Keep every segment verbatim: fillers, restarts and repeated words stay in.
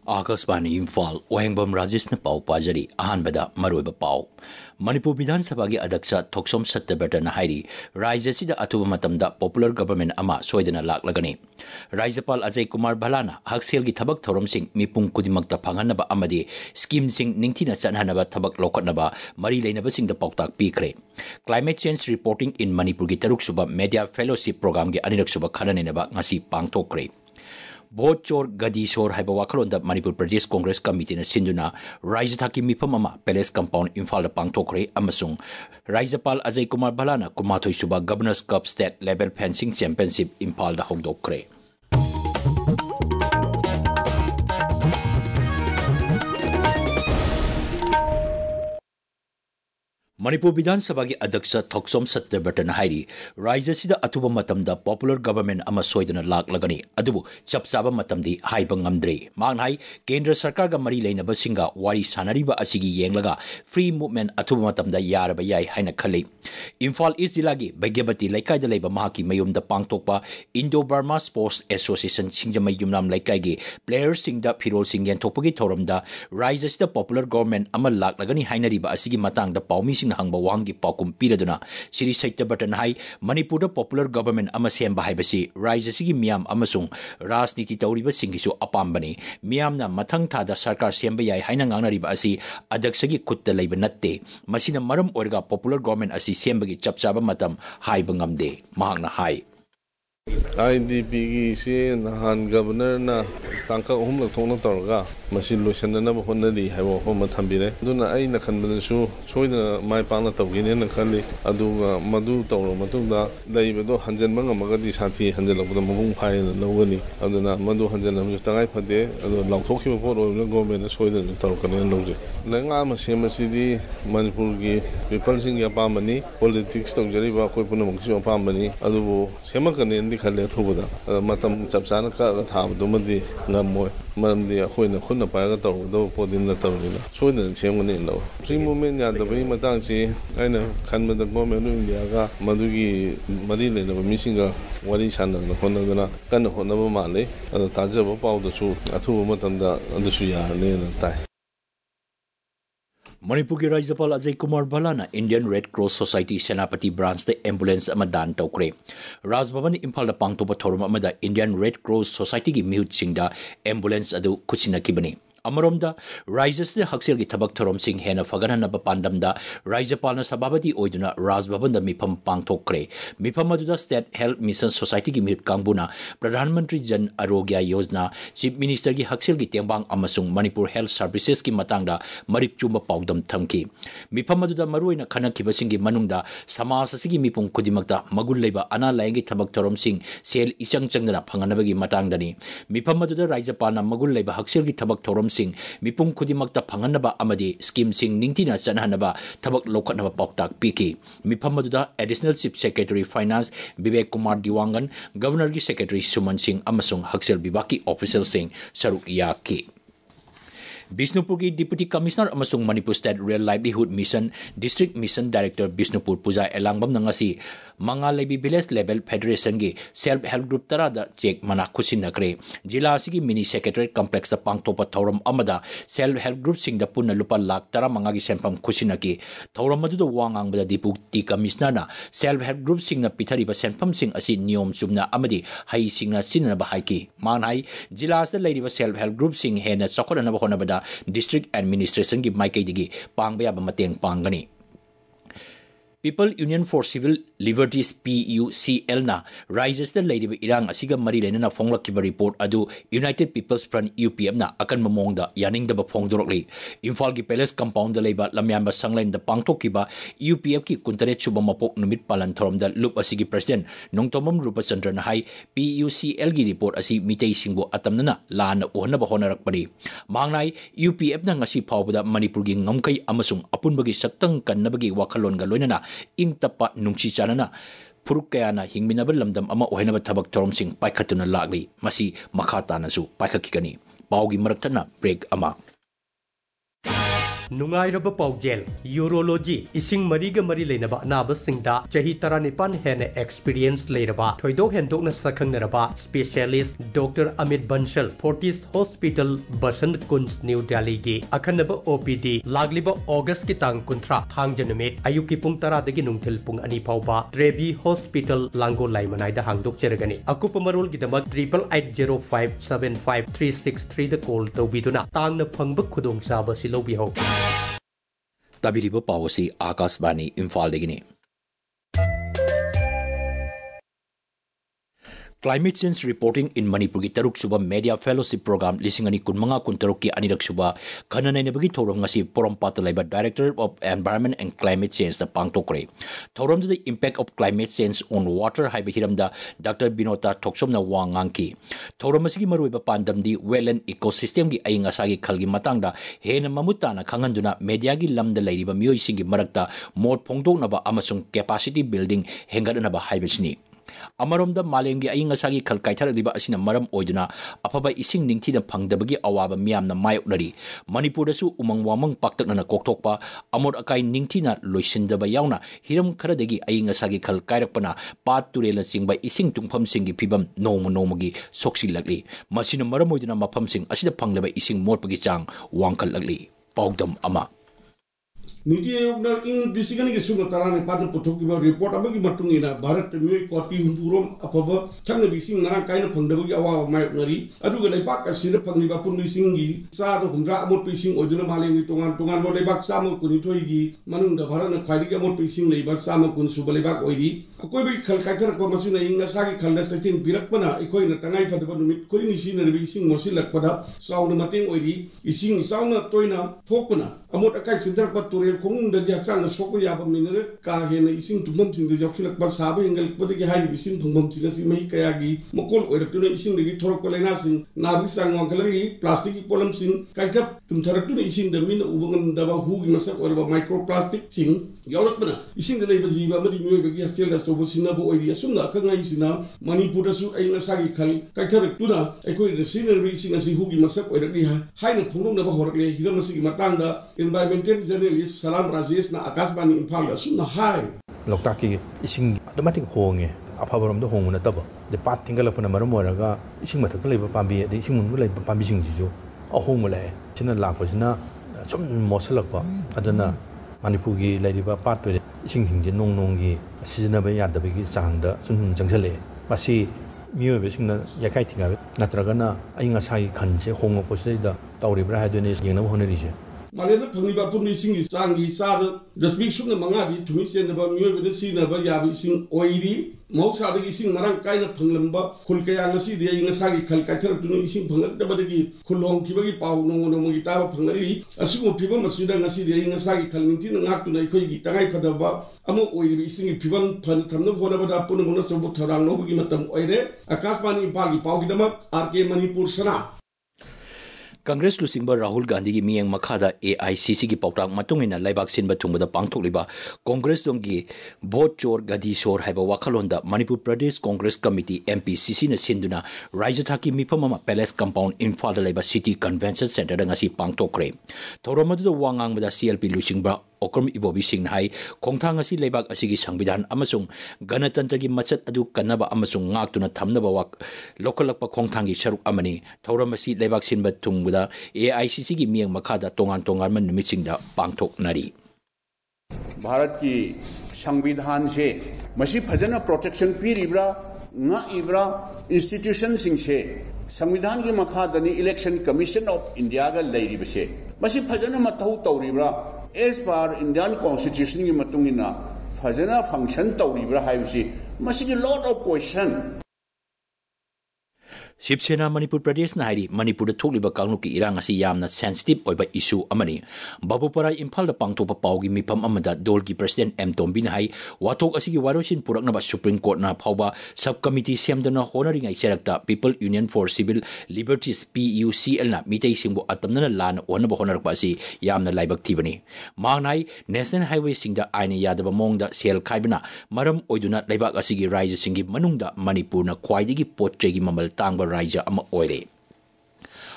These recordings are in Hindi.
आकाशवाणी इम्फाल ओहेंबम राजेश पाव पाजरी अहानबदा मरोइब पाव मणिपुर विधानसभा की अध्यक्ष थोक्सोम सत्यव्रतन हाइरी राज्य सिदा अथुब मतमदा पॉपुलर गवर्नमेंट अमा सोयदना लाक्लगनी राज्यपाल अजय कुमार भलाना हक्सेल की थबक थौरमसिंग मिपुंग कुदिमक्ता फंगनबा अमदी स्कीम सिंग निंगथिना चनहनबा थबक लोखनबा मरी लेनबसिंग पाउताक पीखरे climate change reporting in Manipur की तरुक सुबा मीडिया फेलोशिप प्रोग्राम की अनिरक सुबा खननेनबा ngasi पांगथोक्रे भोट चोर गदी सोर है वाखलों मणिपुर प्रदेश कांग्रेस कमिटी ने सिंधुना राज्य थाकी मिफम अमा पैलेस कंपाउंड इम्फाल पांगथोक्रे अमसुंग राज्यपाल अजय कुमार भलाना कुमाथोई सुबा governor's cup state level fencing championship Imphal होंदोक्रे मणिपुर विधानसभा की अध्यक्ष थोक्सोम सत्यव्रतन हाइरी राज्य सिदा अथुब मतमदा पॉपुलर गवर्नमेंट अमा सोयदना लाक्लगनी अदुबु चपचाबा मतमदी हाइबा ngamdre मांग हाइ केंद्र सरकार का मरी लेनबसिंगा वारी सानरिबा असिगी येंगलगा फ्री मूवमेंट अथुब मतमदा यारबा याइ हाइना खले इम्फाल ईस्ट जिला की बैग्यबती लैकाइदा लेबा महाकी मयुमदा पांगथोकपा इंडो बर्मा स्पोर्ट्स एसोसिएशन सिंगजमई युमनाम लैकाइगी प्लेयर सिंगदा फिरोल सिंग येंथोकपगी थौरमदा राज्य सिदा पॉपुलर गवर्नमेंट अमा लाक्लगनी हाइनरिबा असिगी मतंगदा पाउमी हंग वांगी पाकुम पीरदुना श्री सत्यव्रतन हाई मणिपुर पॉपुलर गवर्नमेंट अमा सेंबा हाइबसी राज्य सिगी मियाम अमसुंग राजनीति तौरिबा सिंगिसु अपाम्बने मियामना मथंग थादा सरकार सेंबा याइ हाइना ngangnariba asi अध्यक्षगी खुत्ता लैबा नत्ते मसिना मरम ओरगा पॉपुलर गवर्नमेंट asi सेंबगी चपचाबा मतम हाइबा ngamde mahakna hai I D P की से नहान गवर्नर ना तांका उहम लग थोंना तौरगा मशीन लोशन ना बहुत नदी है वो हम थम्बिरे दुना आई नखन बदसु सोई ना माय पांगना तौगिने नखली अदुगा मधु तौरो मतुंदा लैबदो हंजन मंग मगदी साथी हंजन लगबदा मबुंग फाय लौगनी अदुना मधु हंजन हम तंगाई फदे अदु लौथोखिबो पोर ओइना गवर्नमेंट सोइदन तौरकने लौजे लंगा मसे मसिदी मणिपुर की पीपल सिंग या पामनी पॉलिटिक्स तौजरिबा कोइ पुनमकसु पामनी अदुबो सेमकने दी खले थुबदा मतम चपचाना का थाबदुमदी ngam मरमदी अखोइना खुना पायगा तौरदो पोदिन तौरिना सोइदन सेमगने लो फ्री मूवमेंट यादबई मतंगसी आइना खनबदा गवर्नमेंट ऑफ इंडिया का मधुगी मरी लेनबा मिसिंगा वारी सानना होनदना कन होनबा माले अदा ताजबा पाउदसु अथुबा मतंदा अदसु यानेना ताइ मणिपुर के राज्यपाल अजय कुमार भलाना Indian Red Cross society Senapati branch द एम्बुलेंस दान तौक्रे राजभवन इम्फाल पांगथोप थौरम इंडियन रेड क्रॉस सोसाइटी की मिहुत एम्बुलेंस अदु खुसिनखिबनी अमरोमदा राज्य से हक्सेल की थबक थौरम सिंह हेना फगनहनब पांडमदा राज्यपाल सभापति ओइदुना राजभवन द मिफम पांगथोक्रे मिफम अदुदा स्टेट हेल्थ मिशन सोसाइटी की मिहुत कांगबुना प्रधानमंत्री जन आरोग्य योजना चीफ मिनिस्टर की हक्सेल की तेंबांग अमसुंग मणिपुर हेल्थ सर्विसेस की मतंगदा मरिक चुंबा पाउदम थमकी मिफम अदुदा मरुइना खनखिबसिंगी मनुंगदा समाज असिगी मिपुंग खुदिमक्ता मगुल लेबा अना लायंगी थबक थौरम सिंह सेल इचंग चंगना फंगनबगी मतंगदनी मिफम अदुदा राज्यपाल मगुल लेबा हक्सेल की थबक थौरम सिंह मिपुंग खुदिमक्ता फंगनबा अमदी स्कीम सिंह निंगथिना चनहनबा थबक लोखनबा पाउताक पीकी मिफम अदुदा additional chief secretary finance Vivek Kumar Dewangan governor की सेक्रेटरी सुमन सिंह अमसुंग हक्सेल विभाग की ऑफिशियल सिंह सरुक याकी बिष्णुपुर की डिप्टी कमिश्नर अमसुंग Manipur state rural livelihood mission district mission director Bishnupur Puja Elangbam नंगसी मंगा लेबी विलेज लेवल फेडरेशन की सेल्फ हेल्प ग्रुप तरादा चेक मना खुसिनखरे जिला की मिनी सेक्रेटरीट कॉम्प्लेक्स पांगथोप थौरम अमदा सेल्फ हेल्प ग्रुप सिंह पुनः लुपा लाख तरा मंगा की सेंफम खुसिनकी थौरम अदुदा वांगांगबदा deputy commissioner self help group सिंह पिथरिबा सेंफम सिंह असि नियम चुमना अमदी हई सिंह सिननबा हाइकी मान हाई जिला से लेरिबा सेल्फ हेल्प ग्रुप सिंह हेना चखोदनबा होनबदा डिस्ट्रिक्ट एडमिनिस्ट्रेशन की माइकईदगी पांगबा याबा मतेंग पांगनी people union for civil liberties P U C L ना राज्य से लेरिबा इरांग असिगा मरी लेना फोंगलक्किबा रिपोर्ट अदु united people's front U P F ना अकन ममोंगदा यानिंगदबा फोंगदोरकली इम्फाल की पैलेस कंपाउंड लेबा लम्याम्बा संगलेन द पांगथोकिबा यू पी एफ की कुंतरेट सुबा मपोक नुमित पालन थोरमदा लुप असिगी प्रेसिडेंट नोंतोमम रूपचंद्रन हाई पी यू सी एल की रिपोर्ट असी मितई सिंगबो अतमना लान ओहनबा होनरकपनी मांगनाई यू पी एफ ना ngasi फावबदा मणिपुर की ngमकै अमसुंग अपुनबगी सक्तंग कन्नबगी वाखलोनगा लोइनना इंग तप्पा नुंगसी चानना फुरुक कयाना हिंगमिनब लमदम अमा ओहेनब थबक थौरमसिंग पाइखतुना लागली मसी मखा तानसु पाइखकिगनी पाउगी मरक्तना ब्रेक अमा नुंगाइरब पाउजेल यूरोलॉजी इसिंग मरीगा मरी लेनबा अनाबसिंगदा चही तरनिपान हेने एक्सपीरियंस लेरबा थोइदोक हेंदोकना सखंगनरबा specialist doctor Amit Bansal Fortis hospital Basant Kunj new Delhi की अखनब ओपीडी लागलिबा अगस्त की तांग कुंथ्रा थांग जनुमित अयुकी पुंग तरा दगी नुंगथिल पुंग अनि फाउबा ट्रेबी हॉस्पिटल लांगो लाइमनाइदा हांगदोक चेरगनी अकुप मरोल गिदमक triple eight zero five seven five three six three द कॉल तौबिदुना तांगना फंगब खुदोंग साबा सिलोबिहो ताबिरिबो पावसी Akashvani Imphal देगिनी Climate Change Reporting in Manipur ki taruk suba Media Fellowship Program lising ani kunmanga kuntaruk ki anirak suba khananai ne bagi thoram ngasi Porampata laiba Director of Environment and Climate Change da pangtokre thoram the impact of climate change on water haiba hiramda Doctor Binota Thoksom na wangang ki thoram asigi maruiba pandam di wetland ecosystem gi ainga sagi khalgi matangda hena mamuta na khanganduna media gi lamda lairiba miyoi singi marakta mod phongdok naba amasung capacity building hengadana ba haibasni Amaromda Malengi Ainga Sagi Kalkaita Riba Asina Maram Oiduna, Apaba Ising Ningtina Pang the Bagi Awaba Miam na Mayonari, Manipurasu Umang Wamang Paktan Koktopa, Amor Akai Ningtina, Lucinda Bayauna, Hiram Karadegi Ainga Sagi Kalkairapana, Pat Turela Sing by Ising Tungpam Singi Pibam, Nomo Nomagi, Soxi Lagli, Masina Maramoiduna Mapam Sing, Asida Pangla Ising Morpagisang, Wankal Lagli, Pogdam Ama. Niti Ayog in Bisigani Sumatara and Pata Potokiba report about Matungina, Barat, New Koti, Humpurum, Apava, Changa Bising, Nara kind of Pandabi, Awa, Mayonari, Aduga Lepak, a Sira Pandiba Pundisingi, Sada, Hundra, Amot Pacing, or Mali, Tongan, Tongan, Lebak, Samo, Kunitoigi, Manunda, Varana, Quadia, Amot Pacing, Labor, Samo, Kun Subalebak, Oidi, a Kobi, Calcata, Comasina, Ingasaki, Kaldasatin, Pirakpana, Ecoin, Tangai, Padabanumit, Kuinisin, and Bising, Mosilak Pada, Sound Mating Oidi, Ising, Sauna, Toina, Topana, Amot Akai, Center Patoria, Kong, the Jackson, the Sokoyaba Minute, Kagan, Ising to Mumtin, the Jokulak Basabi, and Putaki High, Ising to Mumtin, Kayagi, Mokol, or the Ising, the Torokolenasing, Navisang, Gallery, plastic polumsing, Kaitap, Tumtaratun, Ising the Min, Uban, Dava, who must have or microplastic thing, Yorokana, Ising the Labor Ziva, Madi, Chelas to Sinabo, or the Asuna, Kanga Isina, Manipurasu, Ainasagi, Kaitaratuna, equate the scenery, Sing as Hugi Masak, or the high Puluna Horle, Hiramasi Matanga, environmental journalist, Salam Razes, na Akasbani in Pala, Suna high. Lokaki, Ising automatic hong, a power of the home on the double. The part tingle upon a maramoraga, Ising Matakala Pambi, the Ising Mula Pambising Zizu, a homele, China Lapasina, some Mosalapa, Adana, Manipugi, Lady Part with Ising Nong Nongi, Seasonabaya, the big sang, the Sun Jangsele, Masi, Mew Visina, Yakaiting, Natragana, Aingasai Kanche, Home of Poseda, Tauri Brahadonis, you know, Honorisha. Malena Puniba Punising is Sangi Sada, the speaks from the Mangabi to miss and about New with the scene of Yabi sing Oidi, most are the sing Naran kind of Punglamba, Kulkayangasi, the Ingasagi Kalkata to sing Pungalabadi, Kulong Kibagi Pau, no Mogita Pungari, a single people must see the Ingasagi Kalmintin and Act to Naiki, Tangai Padava, Amo Oidi singing Pivan Pantam, whatever the Punamonas of Tarang, no Gimatam Oide, a Kasmani Pagi Pogidama, Arke Manipur Sana. Congress Lusingba Rahul Gandhi gi miyang makhada A I C C gi pautang matungina laibak sinba thungba pangthok liba Congress dongi vote chor gadi sor haiba wakhalonda Manipur Pradesh Congress Committee M P C C na sinduna Raijataki mipamama Palace Compound Imphal da laiba City Convention Center da ngasi pangthokre thoramadu da wangang bada C L P Lusingba Okram Ibobi Singh hai Kongthang asi leibak asigi sangbidan amasung ganatantra gi machat adu kanaba amasung ngaktuna thamnaba wak lokalakpa Kongthang gi sharuk amani thoram asi leibak sinba thungbuda A I C C gi miyang makhada tongan tongan man numisingda pangthok nari Bharat की संविधान से मसी फजना प्रोटेक्शन पीरिब्रा ना इब्रा इंस्टीट्यूशन सिंह से संविधान की मखादनी इलेक्शन कमीशन ऑफ इंडिया का लेरिबसे मसी फजना मतहु तौरिब्रा एज पर इंडियन कॉन्स्टिट्यूशन की मतुंगिना फजना फंक्शन तौरिब्रा हाइबसी मसी की lot of question Sipsena Manipur Pradesh na hari Manipur da thokliba kanglu ki irang asi yamna sensitive oiba issue amani Babupara Imphal da pangthopa paugi mipam amada dolgi President M Tombi na hai wathok asigi warosin purakna ba Supreme Court na phauba subcommittee semdana honoring ai serakta People Union for Civil Liberties P U C L na mitei singbo atamna lan onaba honorak ba si yamna laibak thibani mangnai National Highway singda aina yadaba mongda sel khaibana maram oiduna laibak asigi raija singi manungda Manipur na khwaidigi potchegi mamal tangba Raija ama oire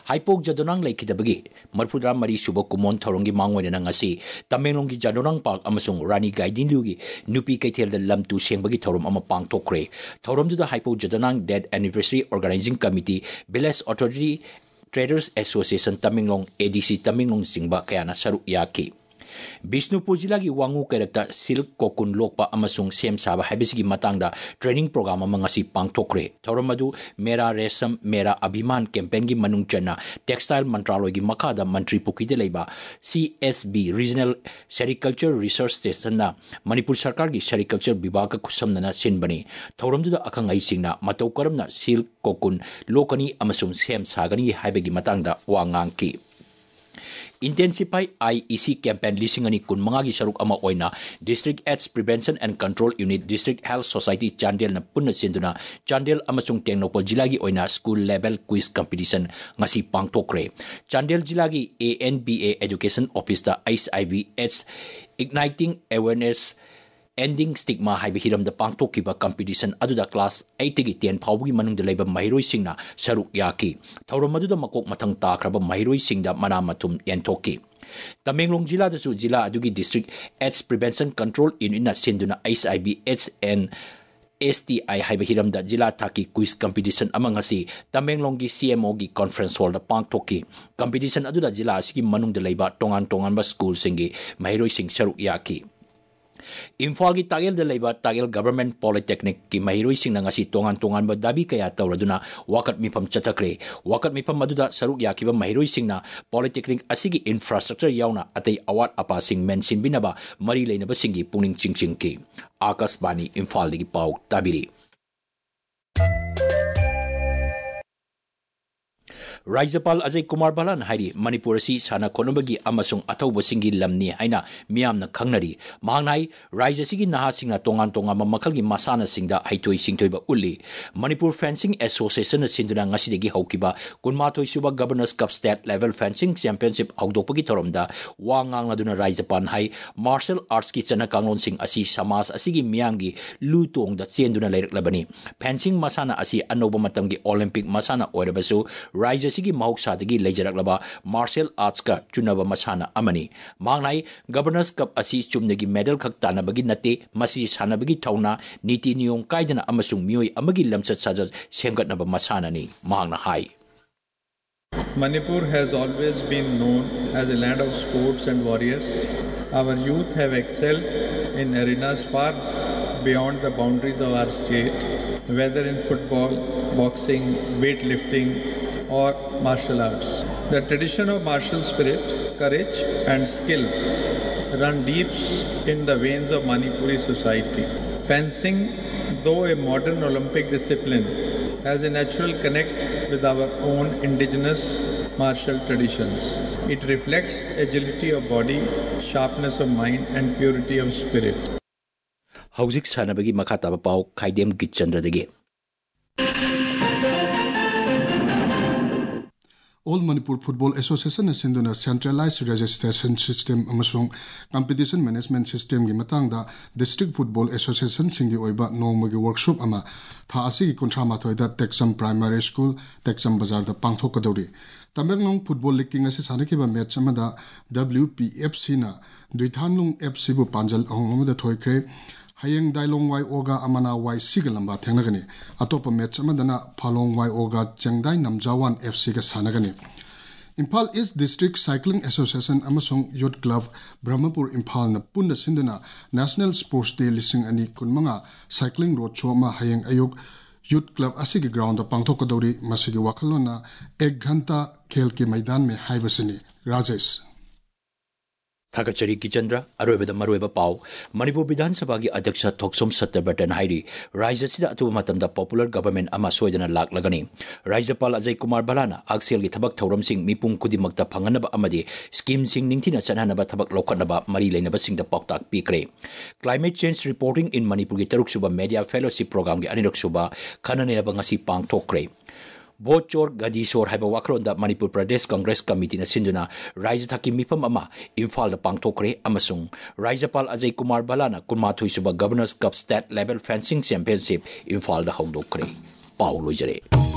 Haipok Jadonang Laikidabagi, Marpudra Mari Subo Kumon Thorongi Mangoy Nangasi, Tamenlongi Jadonang Park Amasung Rani Gaidin Lugi, Nupi Kaitel the Lam Tu Sembagi Thorum Amapang Tokre, Thorum to the Haipok Jadonang Dead Anniversary Organizing Committee, Beles Authority Traders Association Tamenlong A D C Tamenlong Singba Kayana Saru Yaki. Bisnupur Jilagi Wangu Karakta Silk Kokun Lokpa Amasung Sem Saba Habisigi Matangda Training Program Mangasi Pangtokre Toromadu Mera Resam Mera Abhiman Campaign Gi Manung Chana Textile Mantralogi Makada Mantri Pukide Leba C S B Regional Sericulture Research Station na Manipur Sarkar gi Sericulture Bibaka Kusamna Sinbani Toromdu Akangai Singna Matau Karamna Silk Kokun Lokani Amasung Sem Sagani Habigi Matangda Wanganki Intensify I E C campaign lising ani kun mangagi saruk ama oina District AIDS Prevention and Control Unit District Health Society Chandel na punna sinduna Chandel amasung Tengnopol Jilagi oina school level quiz competition ngasi pangtokre Chandel Jilagi A N B A Education Office da H I V AIDS Igniting Awareness Ending Stigma hai hiram da pangtokiba competition aduda class eight gi ten phawgi manung da leba mahiroi singna saruk yaki thorom aduda makok mathang ta khraba mahiroi singda mana mathum entoki Tamenglong Jila da su jila adugi district AIDS Prevention Control Unit na sinduna H I V AIDS and S T I hai hiram da jila thaki quiz competition amang asi Tamenglong gi C M O gi conference hall da pangtoki competition aduda jila asigi manung da leba tongan tongan ba school singi mahiroi sing saruk yaki Imphal gi Tagel de Leba Tagel Government Polytechnic ki mahiroi sing na ngasi tongan-tongan ba dabi kaya tawraduna wakat mipam chatakre wakat mipam maduda saruk yakiba mahiroi sing na Polytechnic asigi infrastructure yauna atay awat apa sing mention binaba mari leinaba singi puning chingching ki Akasbani Imphal gi pau tabiri Rajapal Ajay Kumar Balan Hairi Manipur si sana konobagi amasung atauba singi lamni haina miyamna khangnari mahangnai Raja sigi naha singna tongan tonga mamakhalgi masana singda haitoi singtoiba ulli Manipur Fencing Association sinduna ngasidegi haukiba kunmathoi suba Governors Cup State Level Fencing Championship haudoppagi thoromda wangang laduna Rajapal hai martial arts ki chana kanglon sing asi samas asigi miyamgi lutong da chenduna leireklabani fencing masana asi anoba matamgi Olympic masana oirabasu Raja sigi mahoksadagi leijaraklaba martial arts ka chunaba masana amani mangnai Governors Cup asi chumnagi medal khak tanabagi nate masi sanabagi thauna niti niyom kaidana amasung mioi amagi lamsat sajat semgatnaba masana ni mangna hai Manipur has always been known as a land of sports and warriors. Our youth have excelled in arenas far beyond the boundaries of our state, whether in football, boxing, weightlifting, or martial arts. The tradition of martial spirit, courage, and skill run deep in the veins of Manipuri society. Fencing, though a modern Olympic discipline, has a natural connect with our own indigenous martial traditions. It reflects agility of body, sharpness of mind, and purity of spirit. Hauzik sanabagi makataba pau kaidem gitchandradagi. All Manipur Football Association is in the centralized registration system amasung competition management system gi matangda District Football Association singi oiba nongmagi workshop ama tha asigi kontrama thoida Texam Primary School Texam Bazar da pangthokadori Tamenglong Football League king ase sanakiba match amada W P F C na Duithanlung F C bu panjal ahongmada thoikre Hayeng Dailong Wai Oga Amana Wai Sigalamba Tenagani, Atopa match Amadana Palong Wai Oga Chengdai Namjawan F C Sanagani. Impal East District Cycling Association Amasung Youth Club Brahmapur Impal na Punda Sindana National Sports Day Lising Ani Kunmanga Cycling Road Choma Hayeng Ayuk Youth Club Asigi Ground Pangtokadori Masigi Wakalona Ek Ghanta Khel Ki Maidan Me Haibasini Rajesh Thakachari Kichandra, Arueba Marueba Pau, Manipur Bidhan Sabagi Adaksha Toksom Satabatan Hairi, Raja Sida Atumatam the popular government Amasoidana Lak Lagani, Rajapal Ajay Kumar Balana, Axel Gitabak Toram Sing, Mipung Kudimakta Panganaba Amadi, Scheme Sing Nintina Sananaba Tabak Lokanaba, Marile Nabasing the Poktak Pikre. Climate Change Reporting in Manipur Gitaruksuba Media Fellowship Program Aniroksuba, Kananeba Bangasi Pang Tokre. Bochor Gadisor haiba wakron da Manipur Pradesh Congress Committee na sinduna Raja Thaki Mipam ama Imphal da pangtokre amasung Rajapal Ajay Kumar Balana kunmathoi suba Governors Cup State Level Fencing Championship Imphal da hongdokre Paulo Jare